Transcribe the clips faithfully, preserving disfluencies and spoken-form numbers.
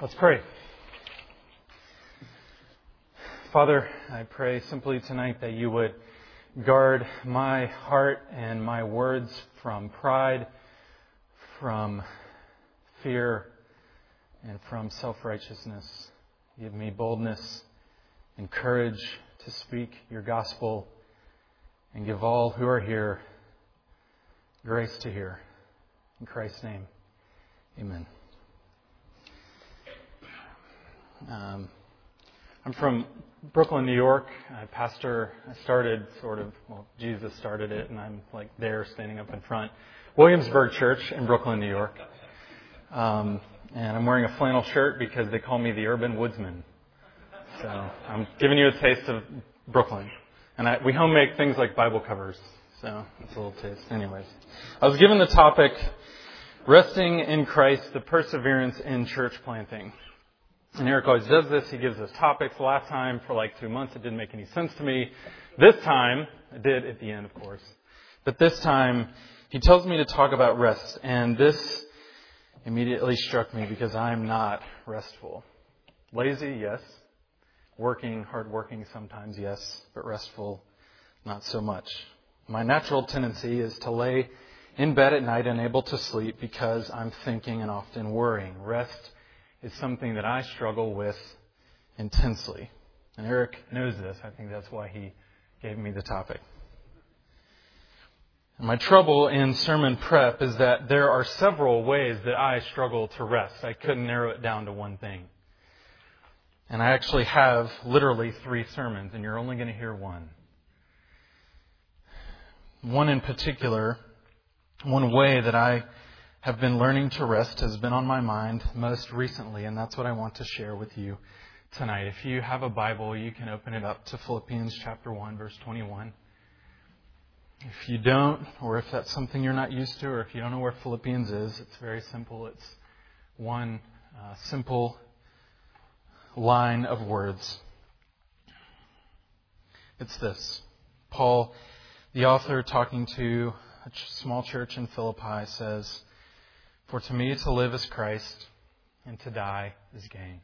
Let's pray. Father, I pray simply tonight that you would guard my heart and my words from pride, from fear, and from self-righteousness. Give me boldness and courage to speak your gospel, and give all who are here grace to hear. In Christ's name, amen. Um, I'm from Brooklyn, New York. I pastor, I started sort of, well, Jesus started it, and I'm like there standing up in front. Williamsburg Church in Brooklyn, New York. Um, and I'm wearing a flannel shirt because they call me the Urban Woodsman. So I'm giving you a taste of Brooklyn. And I, we home make things like Bible covers. So it's a little taste. Anyways, I was given the topic, Resting in Christ, the Perseverance in Church Planting. And Eric always does this. He gives us topics. Last time, for like two months, it didn't make any sense to me. This time, it did at the end, of course. But this time, he tells me to talk about rest. And this immediately struck me because I'm not restful. Lazy, yes. Working, hardworking sometimes, yes. But restful, not so much. My natural tendency is to lay in bed at night unable to sleep because I'm thinking and often worrying. Rest is something that I struggle with intensely. And Eric knows this. I think that's why he gave me the topic. And my trouble in sermon prep is that there are several ways that I struggle to rest. I couldn't narrow it down to one thing. And I actually have literally three sermons, and you're only going to hear one. One in particular, one way that I have been learning to rest has been on my mind most recently, and that's what I want to share with you tonight. If you have a Bible, you can open it up to Philippians chapter one, verse twenty-one. If you don't, or if that's something you're not used to, or if you don't know where Philippians is, it's very simple. It's one uh, simple line of words. It's this. Paul, the author, talking to a small church in Philippi, says, "For to me to live is Christ, and to die is gain."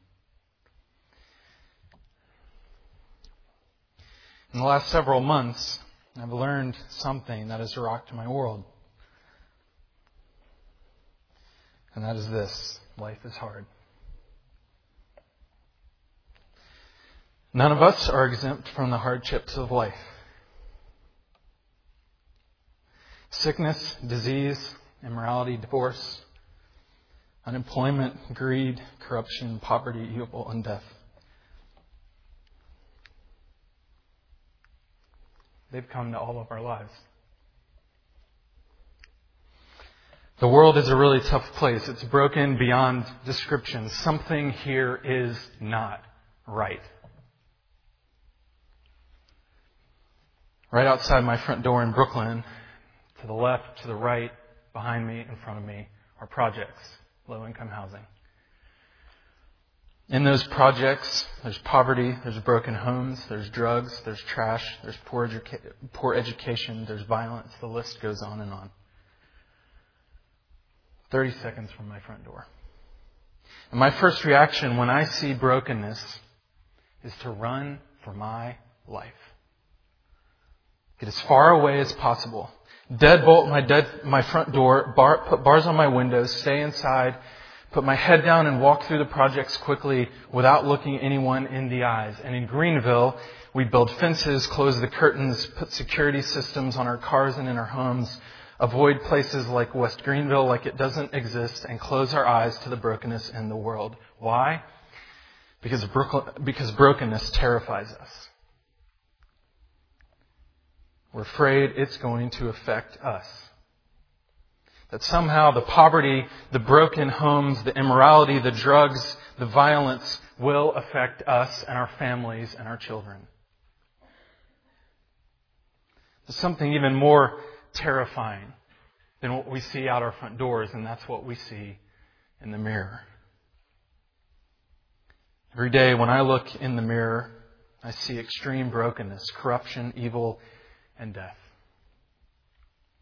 In the last several months, I've learned something that has rocked my world. And that is this: life is hard. None of us are exempt from the hardships of life. Sickness, disease, immorality, divorce, unemployment, greed, corruption, poverty, evil, and death. They've come to all of our lives. The world is a really tough place. It's broken beyond description. Something here is not right. Right outside my front door in Brooklyn, to the left, to the right, behind me, in front of me, are projects, low-income housing. In those projects, there's poverty, there's broken homes, there's drugs, there's trash, there's poor, educa- poor education, there's violence. The list goes on and on. thirty seconds from my front door. And my first reaction when I see brokenness is to run for my life. Get as far away as possible. Deadbolt my dead, my front door, bar, put bars on my windows, stay inside, put my head down and walk through the projects quickly without looking anyone in the eyes. And in Greenville, we build fences, close the curtains, put security systems on our cars and in our homes, avoid places like West Greenville like it doesn't exist, and close our eyes to the brokenness in the world. Why? Because, bro- because brokenness terrifies us. We're afraid it's going to affect us. That somehow the poverty, the broken homes, the immorality, the drugs, the violence will affect us and our families and our children. There's something even more terrifying than what we see out our front doors, and that's what we see in the mirror. Every day when I look in the mirror, I see extreme brokenness, corruption, evil, and death.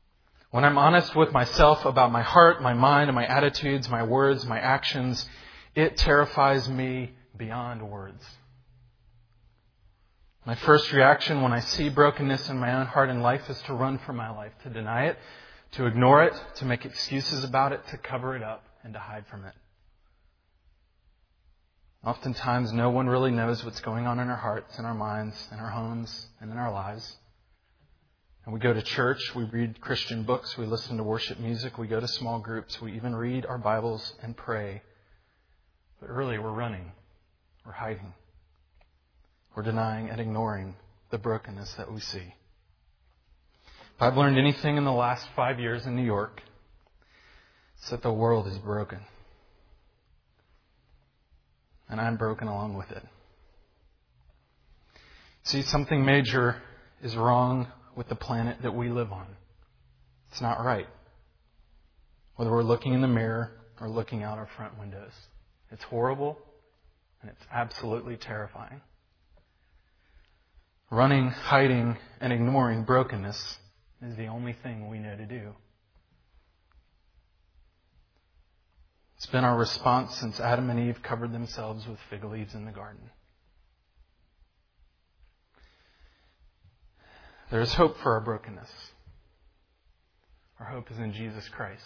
When I'm honest with myself about my heart, my mind, and my attitudes, my words, my actions, It terrifies me beyond words. My first reaction when I see brokenness in my own heart and life is to run for my life, to deny it, to ignore it, to make excuses about it, to cover it up, and to hide from it. Oftentimes, no one really knows what's going on in our hearts, in our minds, in our homes, and in our lives. And we go to church, we read Christian books, we listen to worship music, we go to small groups, we even read our Bibles and pray. But really, we're running, we're hiding, we're denying and ignoring the brokenness that we see. If I've learned anything in the last five years in New York, it's that the world is broken. And I'm broken along with it. See, something major is wrong with the planet that we live on. It's not right. Whether we're looking in the mirror or looking out our front windows. It's horrible and it's absolutely terrifying. Running, hiding, and ignoring brokenness is the only thing we know to do. It's been our response since Adam and Eve covered themselves with fig leaves in the garden. There is hope for our brokenness. Our hope is in Jesus Christ.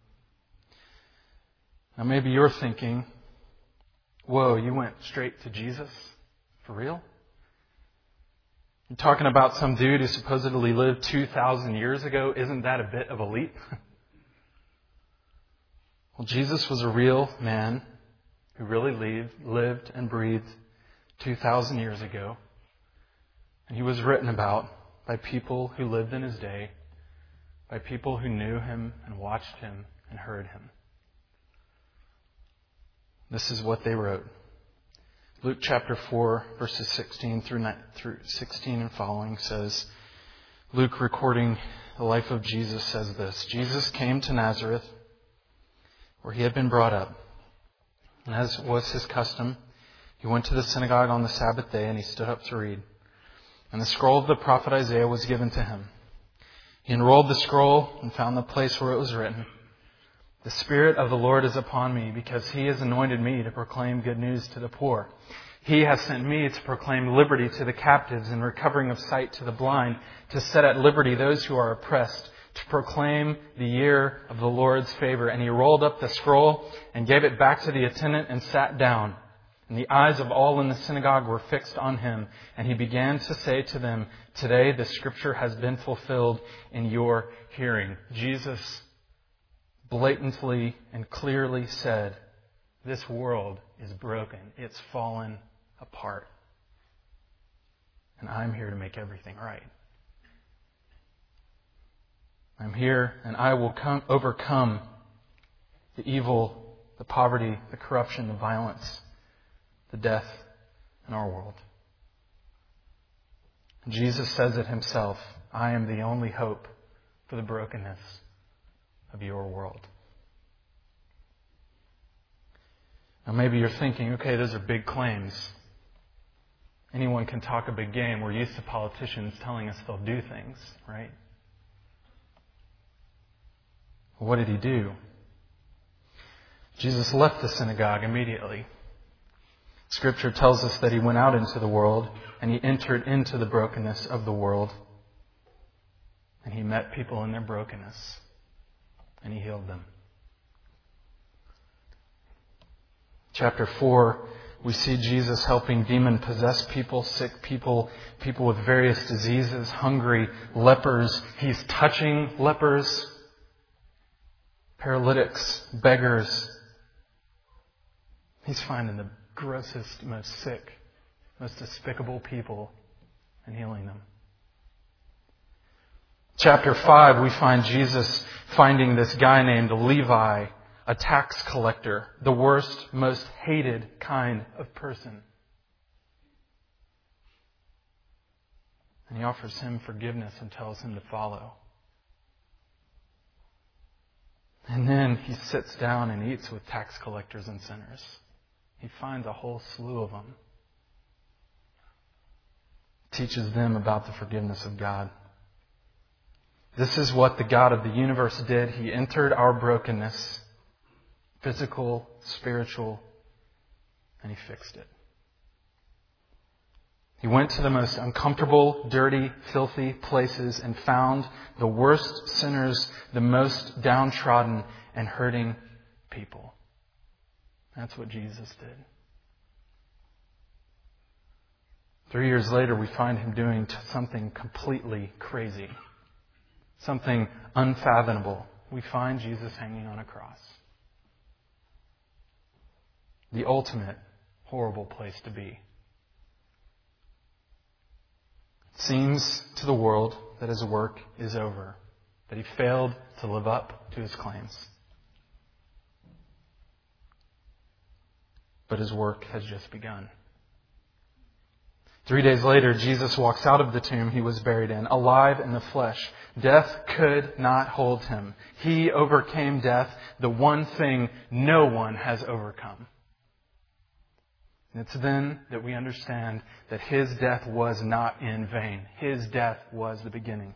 Now maybe you're thinking, whoa, you went straight to Jesus? For real? You're talking about some dude who supposedly lived two thousand years ago. Isn't that a bit of a leap? Well, Jesus was a real man who really lived, lived and breathed two thousand years ago. And he was written about by people who lived in his day, by people who knew him and watched him and heard him. This is what they wrote. Luke chapter four, verses sixteen through sixteen and following says, Luke recording the life of Jesus says this: Jesus came to Nazareth, where he had been brought up. And as was his custom, he went to the synagogue on the Sabbath day and he stood up to read. And the scroll of the prophet Isaiah was given to him. He unrolled the scroll and found the place where it was written, "The Spirit of the Lord is upon me, because he has anointed me to proclaim good news to the poor. He has sent me to proclaim liberty to the captives and recovering of sight to the blind, to set at liberty those who are oppressed, to proclaim the year of the Lord's favor." And he rolled up the scroll and gave it back to the attendant and sat down. And the eyes of all in the synagogue were fixed on him. And he began to say to them, "Today the scripture has been fulfilled in your hearing." Jesus blatantly and clearly said, this world is broken. It's fallen apart. And I'm here to make everything right. I'm here and I will come, overcome the evil, the poverty, the corruption, the violence, the death in our world. And Jesus says it himself, I am the only hope for the brokenness of your world. Now maybe you're thinking, okay, those are big claims. Anyone can talk a big game. We're used to politicians telling us they'll do things, right? What did he do? Jesus left the synagogue immediately. Scripture tells us that he went out into the world and he entered into the brokenness of the world. And he met people in their brokenness. And he healed them. Chapter four, we see Jesus helping demon-possessed people, sick people, people with various diseases, hungry, lepers. He's touching lepers, paralytics, beggars. He's finding the grossest, most sick, most despicable people and healing them. Chapter five, we find Jesus finding this guy named Levi, a tax collector, the worst, most hated kind of person. And he offers him forgiveness and tells him to follow. And then he sits down and eats with tax collectors and sinners. He finds a whole slew of them. Teaches them about the forgiveness of God. This is what the God of the universe did. He entered our brokenness, physical, spiritual, and He fixed it. He went to the most uncomfortable, dirty, filthy places and found the worst sinners, the most downtrodden and hurting people. That's what Jesus did. Three years later, we find Him doing something completely crazy, something unfathomable. We find Jesus hanging on a cross. The ultimate horrible place to be. It seems to the world that His work is over, that He failed to live up to His claims. But His work has just begun. Three days later, Jesus walks out of the tomb He was buried in, alive in the flesh. Death could not hold Him. He overcame death, the one thing no one has overcome. And it's then that we understand that His death was not in vain. His death was the beginning.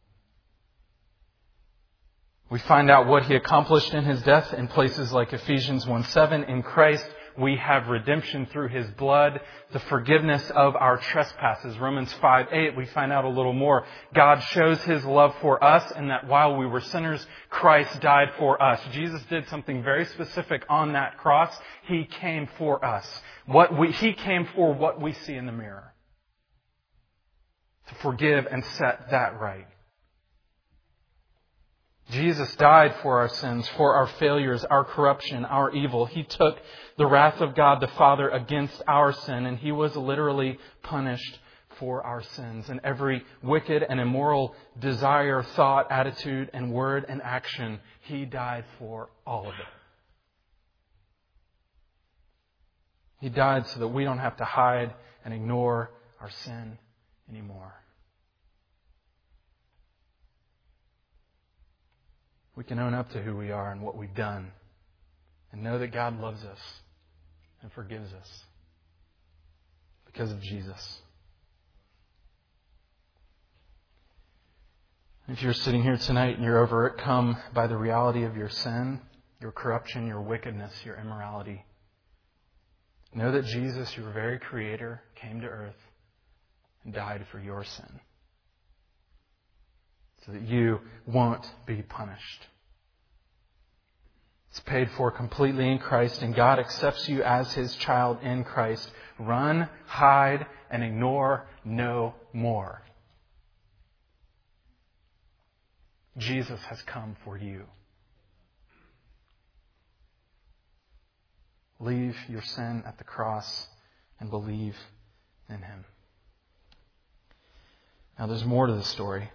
We find out what He accomplished in His death in places like Ephesians one seven. In Christ, we have redemption through His blood, the forgiveness of our trespasses. Romans five eight, we find out a little more. God shows His love for us, and that while we were sinners, Christ died for us. Jesus did something very specific on that cross. He came for us. What we, He came for what we see in the mirror. To forgive and set that right. Jesus died for our sins, for our failures, our corruption, our evil. He took the wrath of God the Father against our sin, and He was literally punished for our sins. And every wicked and immoral desire, thought, attitude, and word and action, He died for all of it. He died so that we don't have to hide and ignore our sin anymore. We can own up to who we are and what we've done and know that God loves us and forgives us because of Jesus. If you're sitting here tonight and you're overcome by the reality of your sin, your corruption, your wickedness, your immorality, know that Jesus, your very Creator, came to earth and died for your sin, so that you won't be punished. It's paid for completely in Christ, and God accepts you as His child in Christ. Run, hide, and ignore no more. Jesus has come for you. Leave your sin at the cross and believe in Him. Now there's more to the story.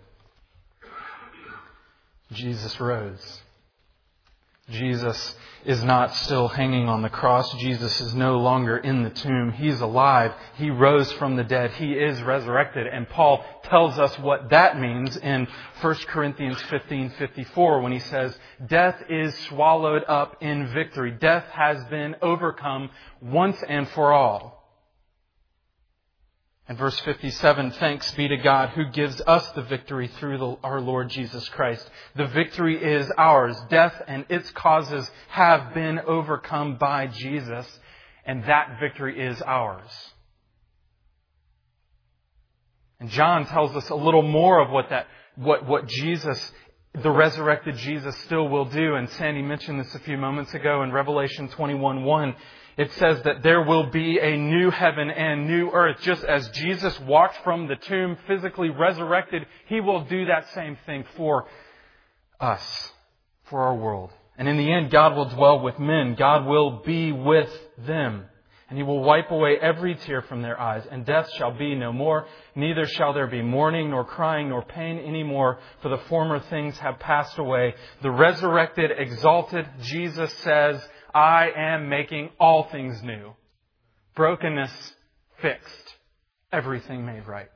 Jesus rose. Jesus is not still hanging on the cross. Jesus is no longer in the tomb. He's alive. He rose from the dead. He is resurrected. And Paul tells us what that means in First Corinthians fifteen fifty-four when he says, "Death is swallowed up in victory." Death has been overcome once and for all. And verse fifty-seven, "Thanks be to God who gives us the victory through the, our Lord Jesus Christ." The victory is ours. Death and its causes have been overcome by Jesus, and that victory is ours. And John tells us a little more of what that, what, what Jesus, the resurrected Jesus, still will do. And Sandy mentioned this a few moments ago in Revelation twenty-one one. It says that there will be a new heaven and new earth. Just as Jesus walked from the tomb, physically resurrected, He will do that same thing for us, for our world. And in the end, God will dwell with men. God will be with them. And He will wipe away every tear from their eyes. And death shall be no more. Neither shall there be mourning, nor crying, nor pain any more. For the former things have passed away. The resurrected, exalted Jesus says, "I am making all things new." Brokenness fixed. Everything made right.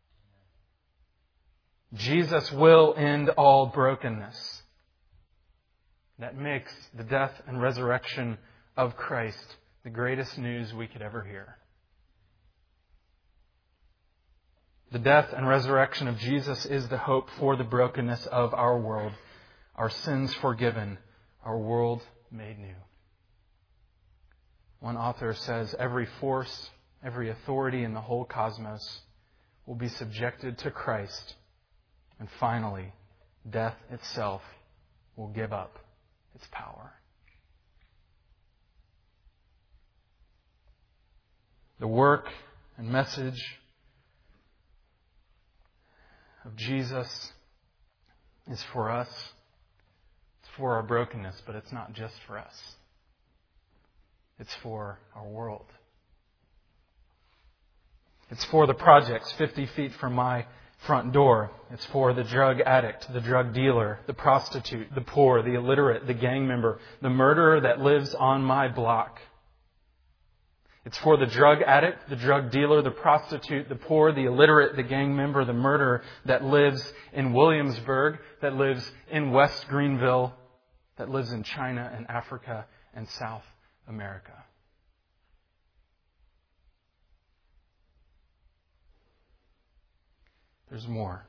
Jesus will end all brokenness. That makes the death and resurrection of Christ the greatest news we could ever hear. The death and resurrection of Jesus is the hope for the brokenness of our world, our sins forgiven, our world made new. One author says, every force, every authority in the whole cosmos will be subjected to Christ. And finally, death itself will give up its power. The work and message of Jesus is for us. It's for our brokenness, but it's not just for us. It's for our world. It's for the projects fifty feet from my front door. It's for the drug addict, the drug dealer, the prostitute, the poor, the illiterate, the gang member, the murderer that lives on my block. It's for the drug addict, the drug dealer, the prostitute, the poor, the illiterate, the gang member, the murderer that lives in Williamsburg, that lives in West Greenville, that lives in China and Africa and South America. There's more.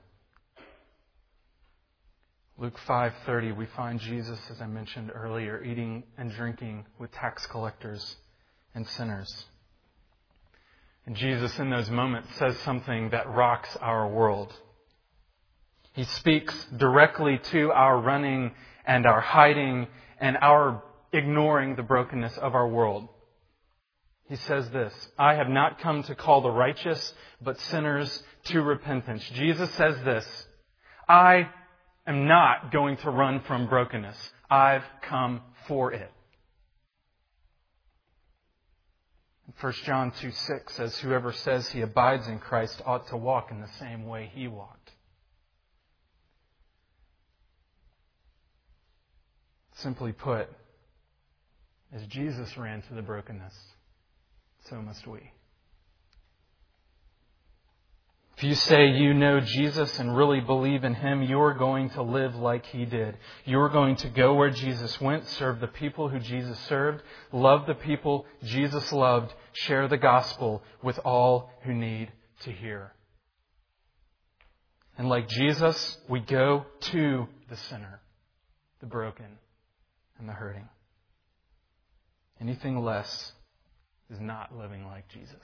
Luke five thirty, we find Jesus, as I mentioned earlier, eating and drinking with tax collectors and sinners. And Jesus in those moments says something that rocks our world. He speaks directly to our running and our hiding and our ignoring the brokenness of our world. He says this, I have not come to call the righteous, but sinners to repentance. Jesus says this, I am not going to run from brokenness. I've come for it. First John two six says, whoever says he abides in Christ ought to walk in the same way he walked. Simply put, as Jesus ran to the brokenness, so must we. If you say you know Jesus and really believe in Him, you're going to live like He did. You're going to go where Jesus went, serve the people who Jesus served, love the people Jesus loved, share the gospel with all who need to hear. And like Jesus, we go to the sinner, the broken, and the hurting. Anything less is not living like Jesus.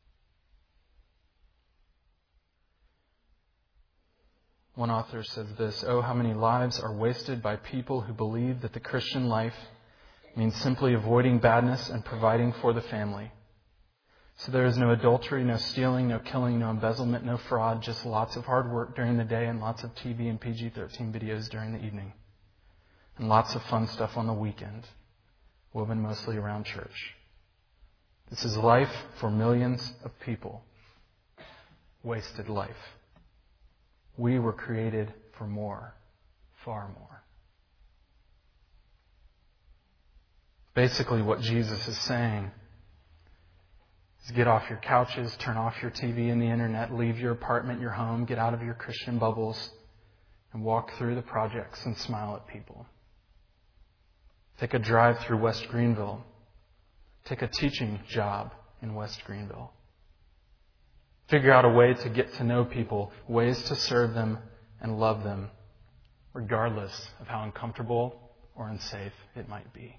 One author says this, oh, how many lives are wasted by people who believe that the Christian life means simply avoiding badness and providing for the family. So there is no adultery, no stealing, no killing, no embezzlement, no fraud, just lots of hard work during the day and lots of T V and P G thirteen videos during the evening. And lots of fun stuff on the weekend, woven mostly around church. This is life for millions of people. Wasted life. We were created for more, far more. Basically, what Jesus is saying is get off your couches, turn off your T V and the internet, leave your apartment, your home, get out of your Christian bubbles, and walk through the projects and smile at people. Take a drive through West Greenville. Take a teaching job in West Greenville. Figure out a way to get to know people, ways to serve them and love them, regardless of how uncomfortable or unsafe it might be.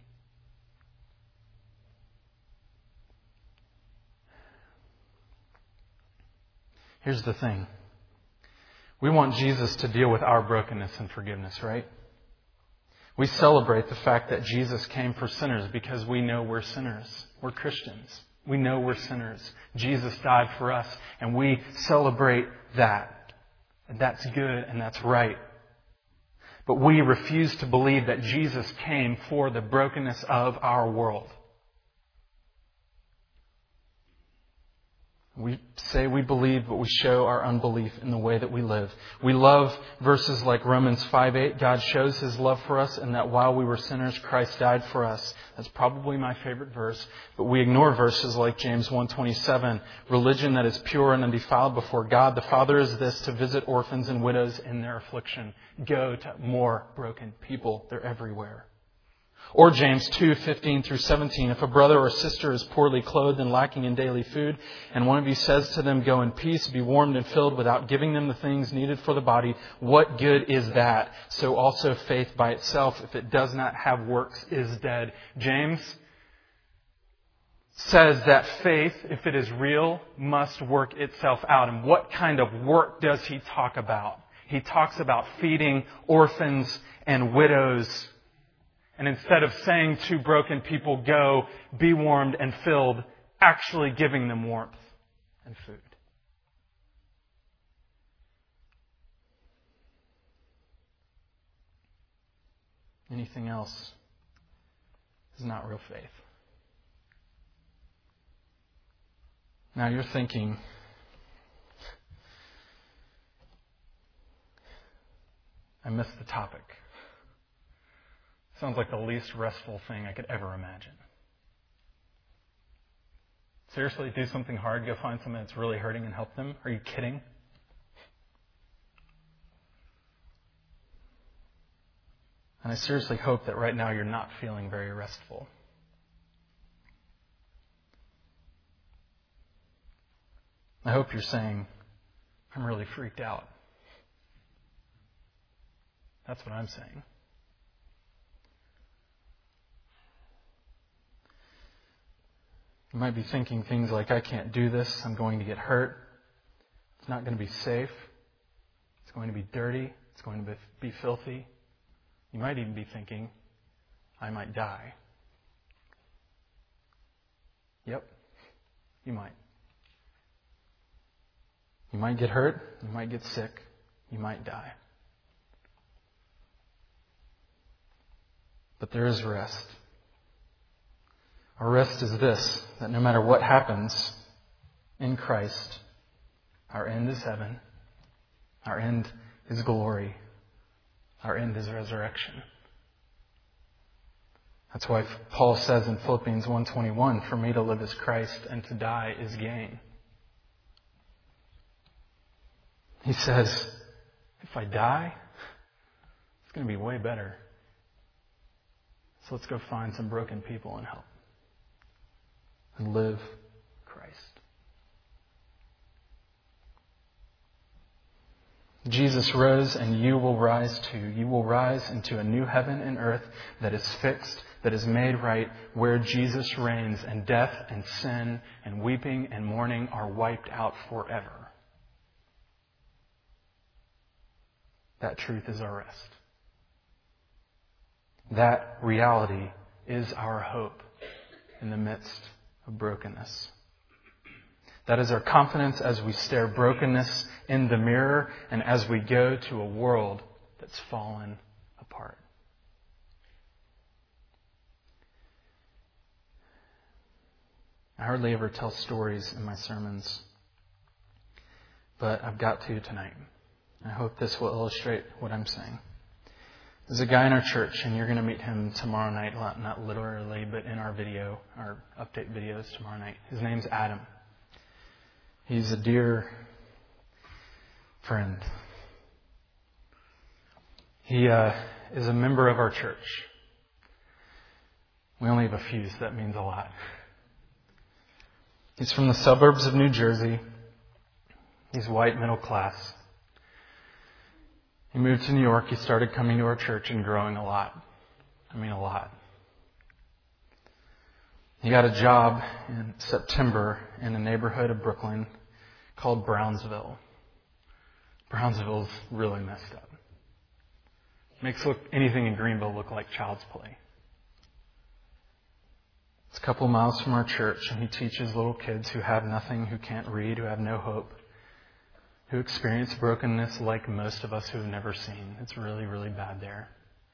Here's the thing. We want Jesus to deal with our brokenness and forgiveness, right? We celebrate the fact that Jesus came for sinners because we know we're sinners. We're Christians. We know we're sinners. Jesus died for us, and we celebrate that. And that's good and that's right. But we refuse to believe that Jesus came for the brokenness of our world. We say we believe, but we show our unbelief in the way that we live. We love verses like Romans five eight. God shows His love for us and that while we were sinners, Christ died for us. That's probably my favorite verse. But we ignore verses like James one twenty-seven. Religion that is pure and undefiled before God the Father is this, to visit orphans and widows in their affliction. Go to more broken people. They're everywhere. Or James two fifteen through seventeen. If a brother or sister is poorly clothed and lacking in daily food, and one of you says to them, go in peace, be warmed and filled, without giving them the things needed for the body, what good is that? So also faith by itself, if it does not have works, is dead. James, says that faith, if it is real, must work itself out. And what kind of work does he talk about? He talks about feeding orphans and widows. And instead of saying to broken people, go, be warmed and filled, actually giving them warmth and food. Anything else is not real faith. Now you're thinking, I missed the topic. Sounds like the least restful thing I could ever imagine. Seriously, do something hard, go find someone that's really hurting and help them? Are you kidding? And I seriously hope that right now you're not feeling very restful. I hope you're saying, I'm really freaked out. That's what I'm saying. You might be thinking things like, I can't do this. I'm going to get hurt. It's not going to be safe. It's going to be dirty. It's going to be filthy. You might even be thinking, I might die. Yep, you might. You might get hurt. You might get sick. You might die. But there is rest. Our rest is this, that no matter what happens in Christ, our end is heaven. Our end is glory. Our end is resurrection. That's why Paul says in Philippians one twenty-one, for me to live is Christ and to die is gain. He says, if I die, it's going to be way better. So let's go find some broken people and help. And live Christ. Jesus rose and you will rise too. You will rise into a new heaven and earth that is fixed, that is made right, where Jesus reigns and death and sin and weeping and mourning are wiped out forever. That truth is our rest. That reality is our hope in the midst of brokenness. That is our confidence as we stare brokenness in the mirror and as we go to a world that's fallen apart. I hardly ever tell stories in my sermons, but I've got to tonight. I hope this will illustrate what I'm saying. There's a guy in our church, and you're going to meet him tomorrow night, not literally, but in our video, our update videos tomorrow night. His name's Adam. He's a dear friend. He uh, is a member of our church. We only have a few, so that means a lot. He's from the suburbs of New Jersey. He's white, middle class. He moved to New York. He started coming to our church and growing a lot. I mean, a lot. He got a job in September in a neighborhood of Brooklyn called Brownsville. Brownsville's really messed up. Makes look anything in Greenville look like child's play. It's a couple miles from our church, and he teaches little kids who have nothing, who can't read, who have no hope, who experience brokenness like most of us who have never seen. It's really, really bad there.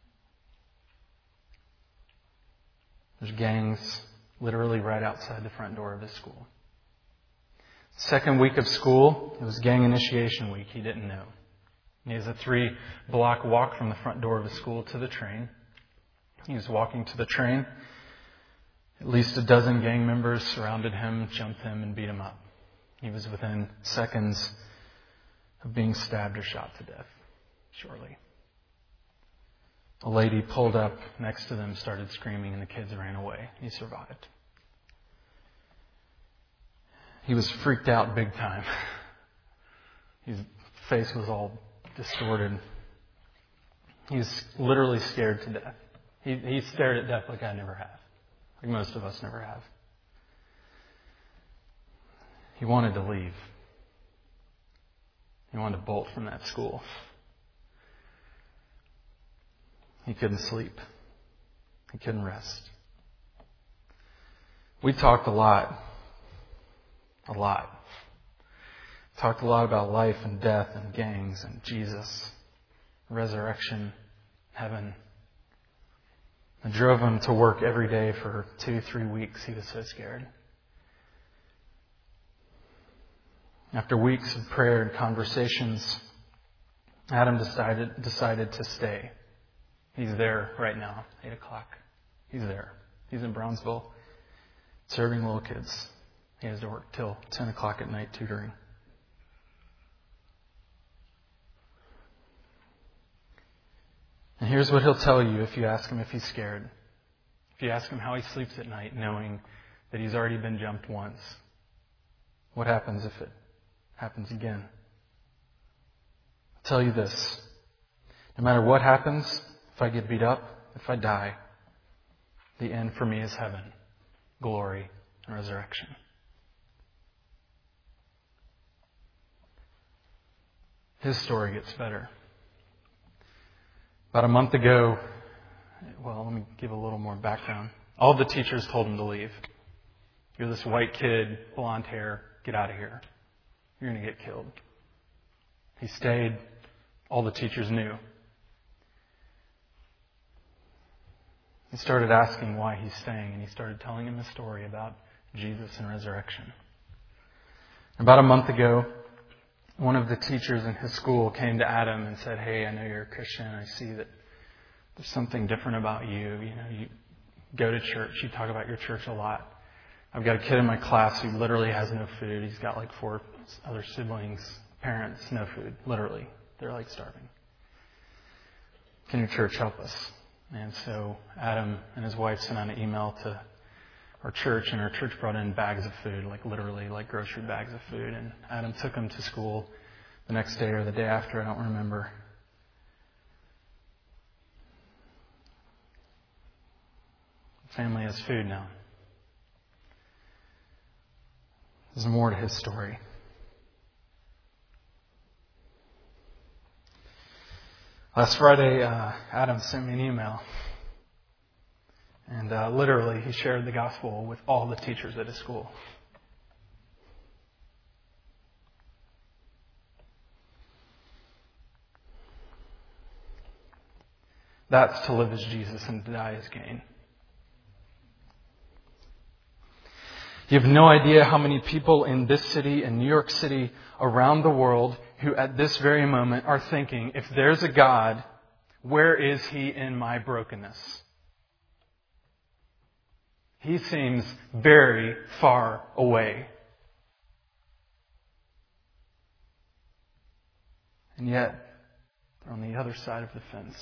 There's gangs literally right outside the front door of his school. Second week of school, it was gang initiation week. He didn't know. He has a three-block walk from the front door of his school to the train. He was walking to the train. At least a dozen gang members surrounded him, jumped him, and beat him up. He was within seconds of being stabbed or shot to death, shortly. A lady pulled up next to them, started screaming, and the kids ran away. He survived. He was freaked out big time. His face was all distorted. He was literally scared to death. He, he stared at death like I never have. Like most of us never have. He wanted to leave. He wanted to bolt from that school. He couldn't sleep. He couldn't rest. We talked a lot. A lot. Talked a lot about life and death and gangs and Jesus, resurrection, heaven. I drove him to work every day for two, three weeks. He was so scared. After weeks of prayer and conversations, Adam decided decided to stay. He's there right now, eight o'clock. He's there. He's in Brownsville, serving little kids. He has to work till ten o'clock at night tutoring. And here's what he'll tell you if you ask him if he's scared. If you ask him how he sleeps at night, knowing that he's already been jumped once. What happens if it happens again? I'll tell you this. No matter what happens, if I get beat up, if I die, the end for me is heaven, glory, and resurrection. His story gets better. About a month ago, well, let me give a little more background. All the teachers told him to leave. You're this white kid, blonde hair, get out of here. You're going to get killed. He stayed. All the teachers knew. He started asking why he's staying, and he started telling him a story about Jesus and resurrection. About a month ago, one of the teachers in his school came to Adam and said, "Hey, I know you're a Christian. I see that there's something different about you. You know, you go to church. You talk about your church a lot. I've got a kid in my class who literally has no food. He's got like four other siblings, parents, no food. Literally. They're like starving. Can your church help us?" And so Adam and his wife sent out an email to our church, and our church brought in bags of food, like literally like grocery bags of food. And Adam took them to school the next day or the day after, I don't remember. The family has food now. There's more to his story. Last Friday, uh, Adam sent me an email. And uh, literally, he shared the gospel with all the teachers at his school. That's to live as Jesus and to die as gain. You have no idea how many people in this city and New York City, around the world, who at this very moment are thinking, if there's a God, where is He in my brokenness? He seems very far away. And yet, they're on the other side of the fence.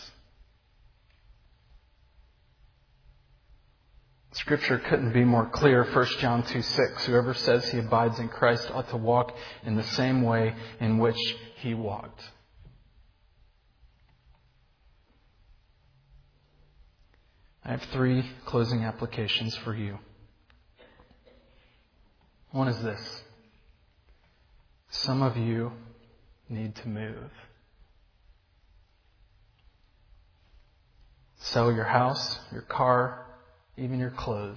Scripture couldn't be more clear. First John two six, whoever says he abides in Christ ought to walk in the same way in which He walked. I have three closing applications for you. One is this. Some of you need to move. Sell your house, your car, even your clothes.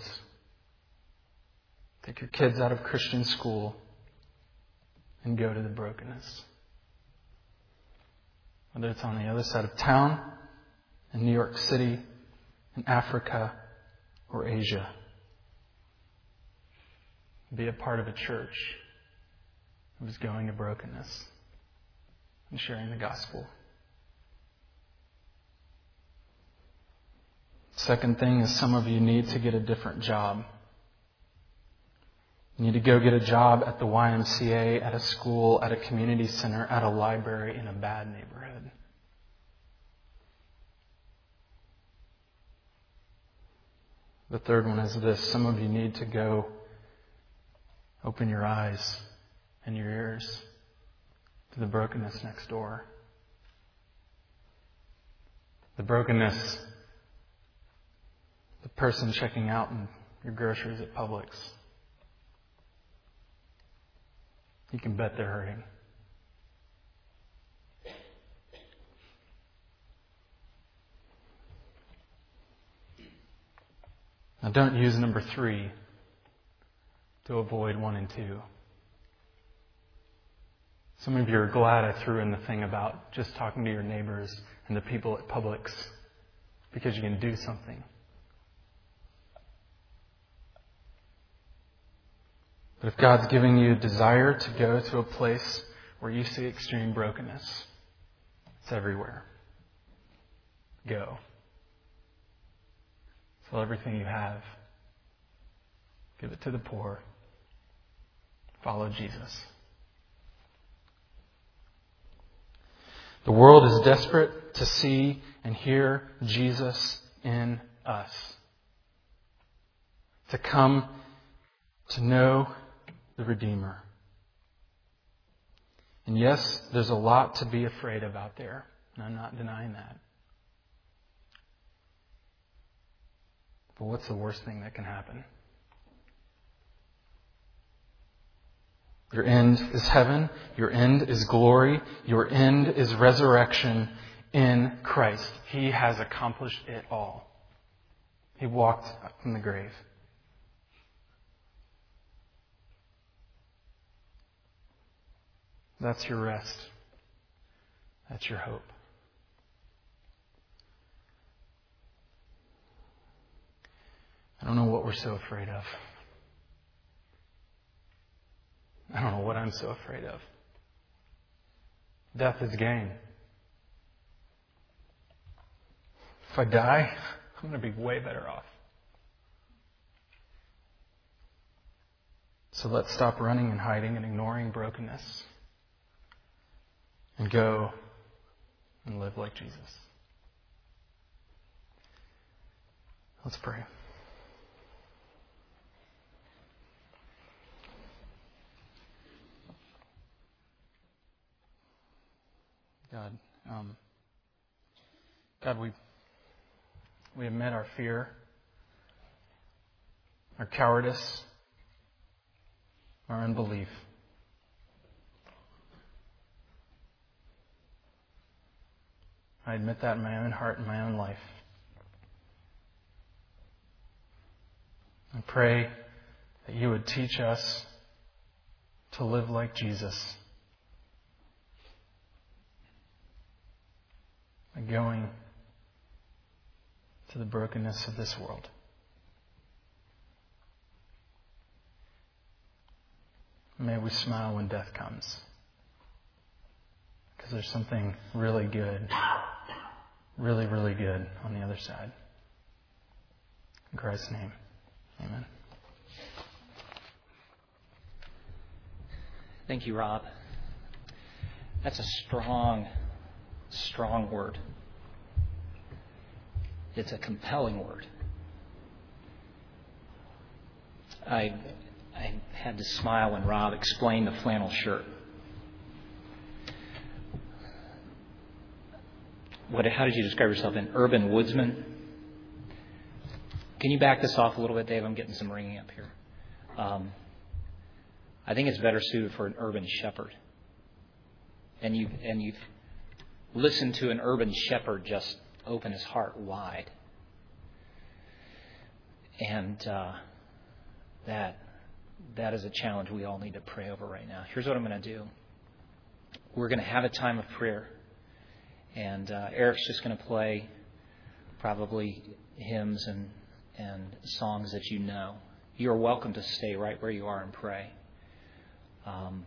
Take your kids out of Christian school and go to the brokenness. Whether it's on the other side of town, in New York City, in Africa, or Asia. Be a part of a church that is going to brokenness and sharing the gospel. Second thing is some of you need to get a different job. You need to go get a job at the Y M C A, at a school, at a community center, at a library in a bad neighborhood. The third one is this. Some of you need to go open your eyes and your ears to the brokenness next door. The brokenness, the person checking out in your groceries at Publix. you can bet they're hurting. Now, don't use number three to avoid one and two. Some of you are glad I threw in the thing about just talking to your neighbors and the people at Publix because you can do something. But if God's giving you a desire to go to a place where you see extreme brokenness, it's everywhere. Go. Sell everything you have. Give it to the poor. Follow Jesus. The world is desperate to see and hear Jesus in us. To come to know the Redeemer. And yes, there's a lot to be afraid of out there, and I'm not denying that. But what's the worst thing that can happen? Your end is heaven. Your end is glory. Your end is resurrection in Christ. He has accomplished it all. He walked up from the grave. That's your rest. That's your hope. I don't know what we're so afraid of. I don't know what I'm so afraid of. Death is gain. If I die, I'm going to be way better off. So let's stop running and hiding and ignoring brokenness and go and live like Jesus. Let's pray. God, um, God, we we admit our fear, our cowardice, our unbelief. I admit that in my own heart and my own life. I pray that you would teach us to live like Jesus. By going to the brokenness of this world. May we smile when death comes. Because there's something really good, really, really good on the other side. In Christ's name, amen. Thank you, Rob. That's a strong, strong word. It's a compelling word. I I had to smile when Rob explained the flannel shirt. What? How did you describe yourself? An urban woodsman? Can you back this off a little bit, Dave? I'm getting some ringing up here. Um, I think it's better suited for an urban shepherd. And you and you listen to an urban shepherd just open his heart wide. And uh, that that is a challenge we all need to pray over right now. Here's what I'm going to do. We're going to have a time of prayer. And uh, Eric's just going to play probably hymns and, and songs that you know. You're welcome to stay right where you are and pray. Um,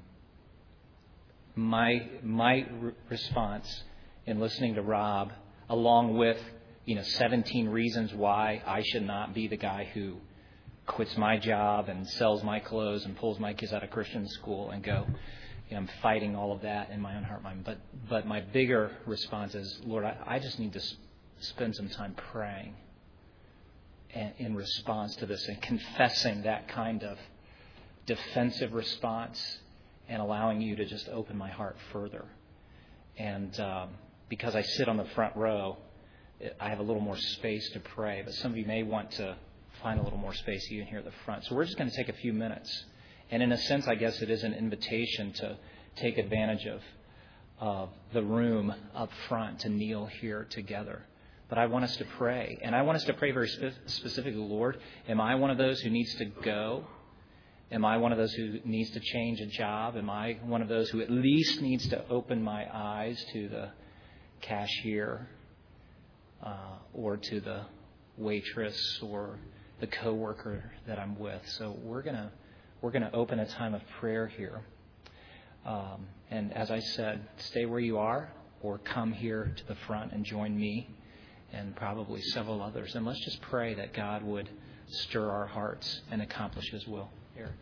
my my re- response in listening to Rob, along with you know seventeen reasons why I should not be the guy who quits my job and sells my clothes and pulls my kids out of Christian school and go, you know, I'm fighting all of that in my own heart mind. But but my bigger response is, Lord, I, I just need to sp- spend some time praying and, in response to this and confessing that kind of defensive response and allowing you to just open my heart further. And um, because I sit on the front row, I have a little more space to pray. But some of you may want to find a little more space even here at the front. So we're just going to take a few minutes And in a sense, I guess it is an invitation to take advantage of, of the room up front to kneel here together. But I want us to pray. And I want us to pray very spe- specifically, Lord, am I one of those who needs to go? Am I one of those who needs to change a job? Am I one of those who at least needs to open my eyes to the cashier uh, or to the waitress or the coworker that I'm with? So we're gonna we're gonna open a time of prayer here. Um, and as I said, stay where you are or come here to the front and join me and probably several others. And let's just pray that God would stir our hearts and accomplish His will. Eric.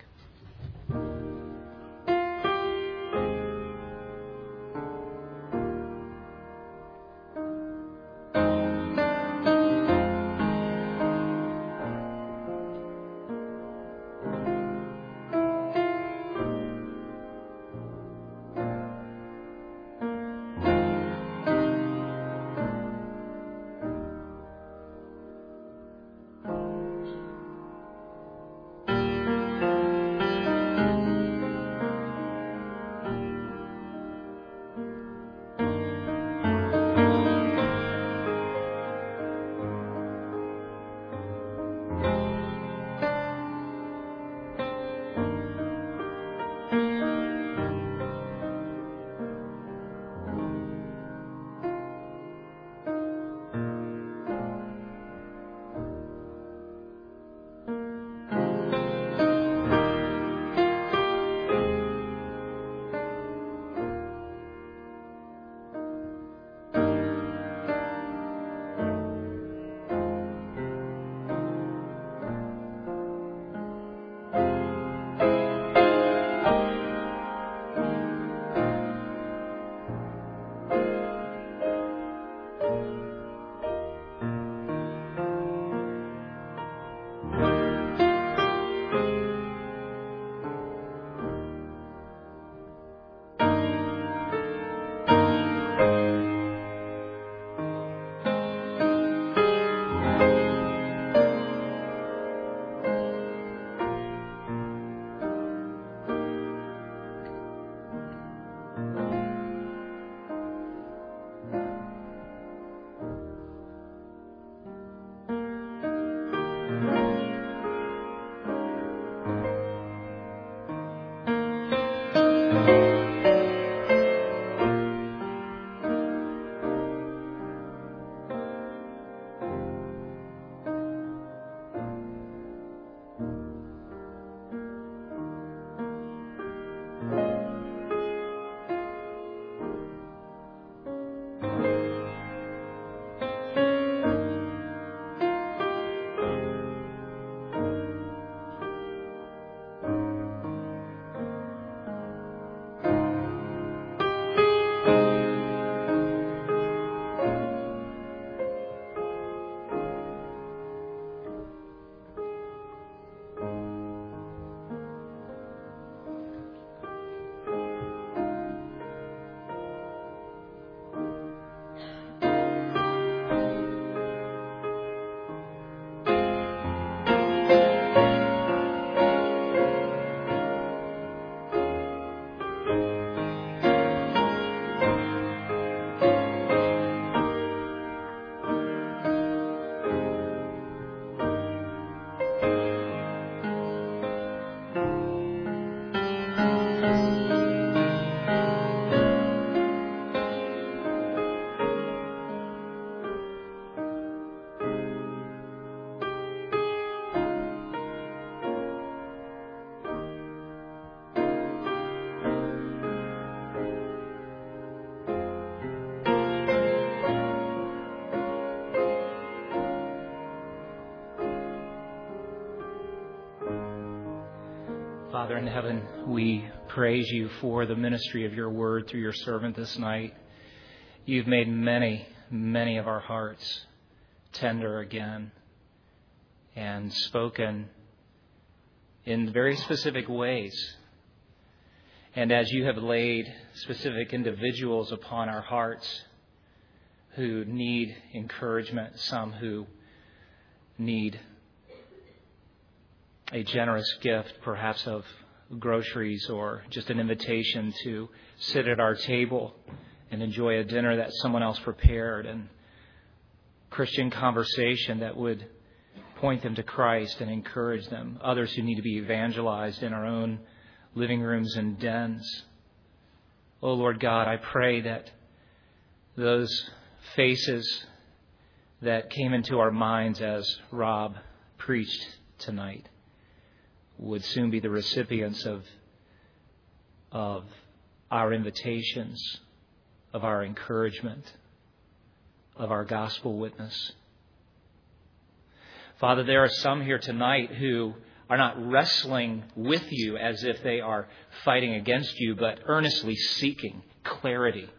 Father in heaven, we praise you for the ministry of your word through your servant this night. You've made many, many of our hearts tender again and spoken in very specific ways. And as you have laid specific individuals upon our hearts who need encouragement, some who need a generous gift, perhaps of groceries or just an invitation to sit at our table and enjoy a dinner that someone else prepared, and Christian conversation that would point them to Christ and encourage them. Others who need to be evangelized in our own living rooms and dens. Oh, Lord God, I pray that those faces that came into our minds as Rob preached tonight would soon be the recipients of, of our invitations, of our encouragement, of our gospel witness. Father, there are some here tonight who are not wrestling with you as if they are fighting against you, but earnestly seeking clarity.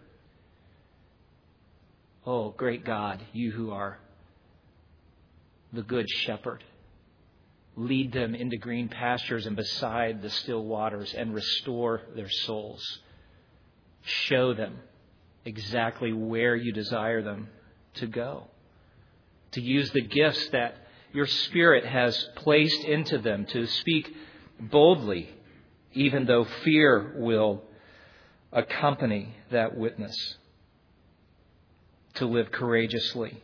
Oh, great God, you who are the good shepherd, lead them into green pastures and beside the still waters and restore their souls. Show them exactly where you desire them to go, to use the gifts that your Spirit has placed into them to speak boldly, even though fear will accompany that witness, to live courageously.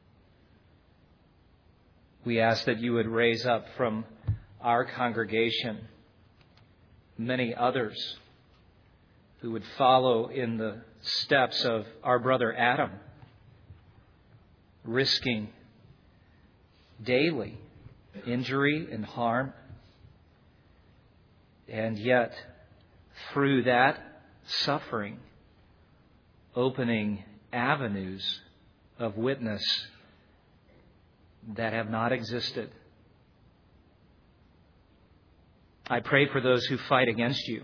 We ask that you would raise up from our congregation many others who would follow in the steps of our brother Adam, risking daily injury and harm, and yet through that suffering, opening avenues of witness that have not existed. I pray for those who fight against you,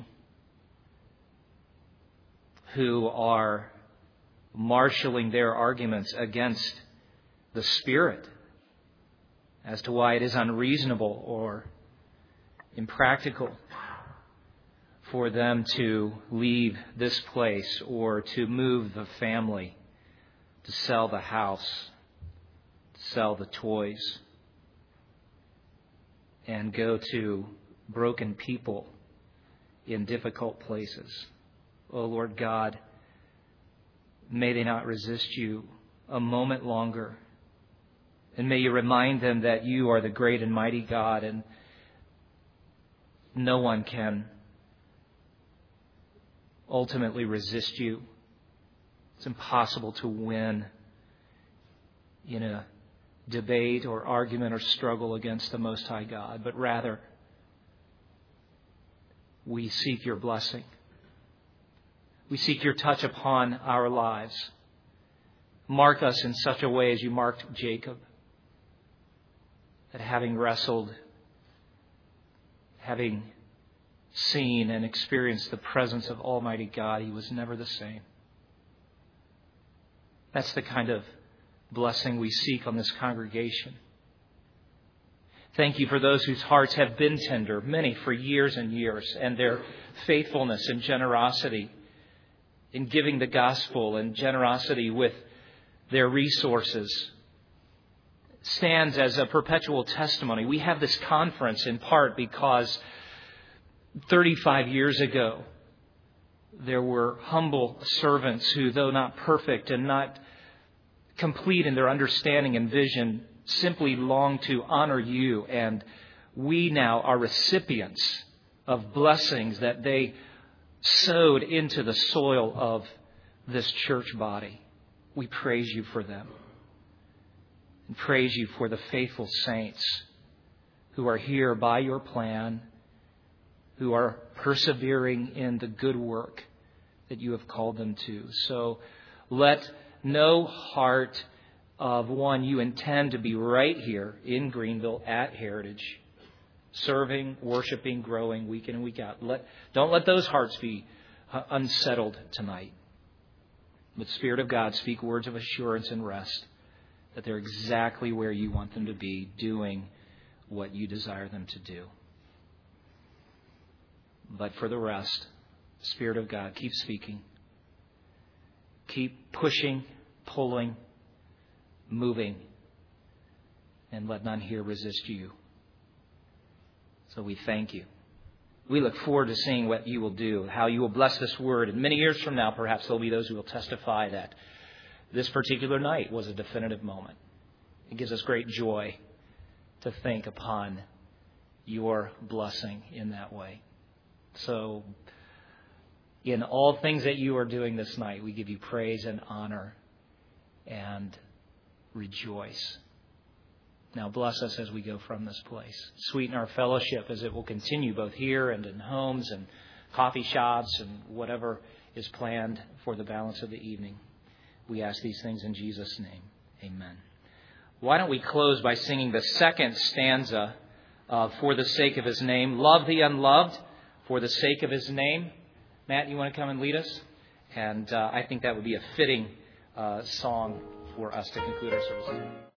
who are marshaling their arguments against the Spirit as to why it is unreasonable or impractical for them to leave this place or to move the family, to sell the house, to sell the toys, and go to broken people in difficult places. Oh, Lord God, may they not resist you a moment longer. And may you remind them that you are the great and mighty God, and no one can ultimately resist you. It's impossible to win in a debate or argument or struggle against the Most High God, but rather we seek your blessing. We seek your touch upon our lives. Mark us in such a way as you marked Jacob, that having wrestled, having seen and experienced the presence of Almighty God, he was never the same. That's the kind of blessing we seek on this congregation. Thank you for those whose hearts have been tender, many for years and years, and their faithfulness and generosity in giving the gospel and generosity with their resources stands as a perpetual testimony. We have this conference in part because thirty-five years ago, there were humble servants who, though not perfect and not complete in their understanding and vision, simply longed to honor you. And we now are recipients of blessings that they sowed into the soil of this church body. We praise you for them. And praise you for the faithful saints who are here by your plan, who are persevering in the good work that you have called them to. So let no heart of one you intend to be right here in Greenville at Heritage, serving, worshiping, growing week in and week out. Let, don't let those hearts be uh, unsettled tonight. But Spirit of God, speak words of assurance and rest that they're exactly where you want them to be, doing what you desire them to do. But for the rest, Spirit of God, keep speaking. Keep pushing, pulling, moving, and let none here resist you. So we thank you we look forward to seeing what you will do, how you will bless this word. And many years from now, perhaps there'll be those who will testify that this particular night was a definitive moment. It gives us great joy to think upon your blessing in that way. So, in all things that you are doing this night, we give you praise and honor and rejoice. Now bless us as we go from this place. Sweeten our fellowship as it will continue both here and in homes and coffee shops and whatever is planned for the balance of the evening. We ask these things in Jesus' name. Amen. Why don't we close by singing the second stanza of For the Sake of His Name. Love the unloved for the sake of His name. Matt, you want to come and lead us? And uh, I think that would be a fitting uh, song for us to conclude our service.